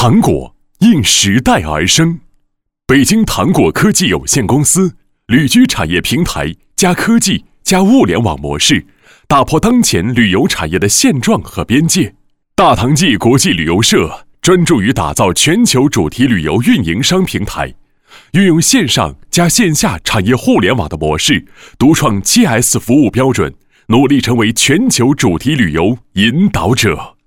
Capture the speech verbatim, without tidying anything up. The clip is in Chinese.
糖果应时代而生，北京糖果科技有限公司旅居产业平台加科技加物联网模式，打破当前旅游产业的现状和边界。大唐记国际旅游社专注于打造全球主题旅游运营商平台，运用线上加线下产业互联网的模式，独创 七 S 服务标准，努力成为全球主题旅游引导者。